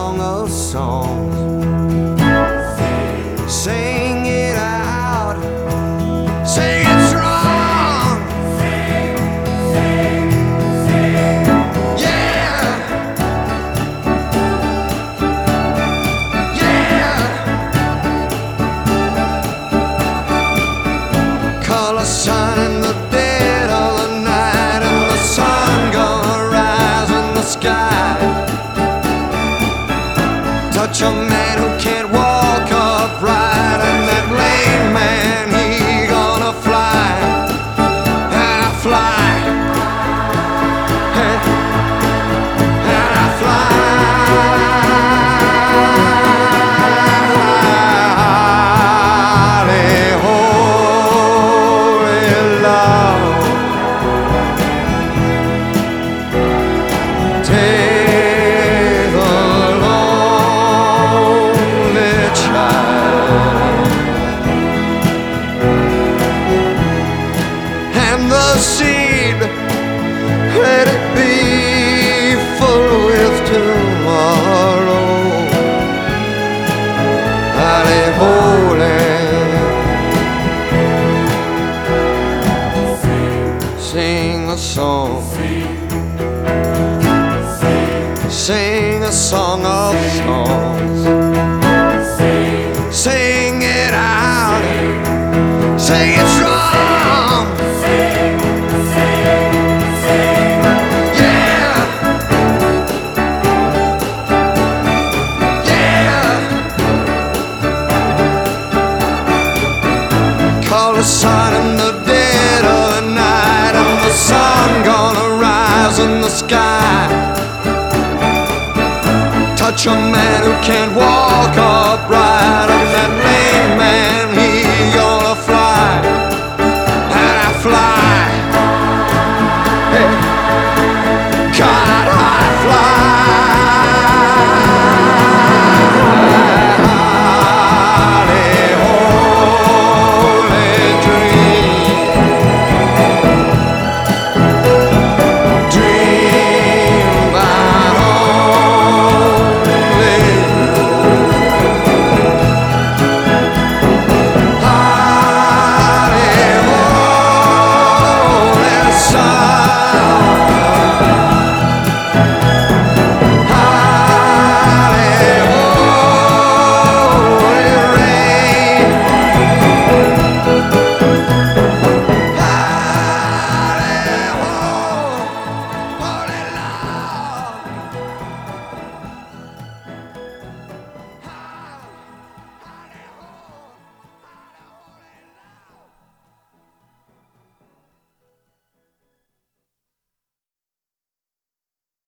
song of songs. Sing it out, sing it strong. Yeah, yeah. Color sign in the dead of the night, and the sun gonna rise in the sky. Touch a man who can't walk upright, and that lame man, he gonna fly. And I fly, and I fly. Holy love, take the lonely child, and the seed, let it be full with tomorrow. Holy, holy, sing a song, sing a song of songs. Sing it out, sing it strong. Yeah, yeah. Call a sign in the dead of the night, and the sun gonna rise in the sky. Touch a man who can't walk upright, and that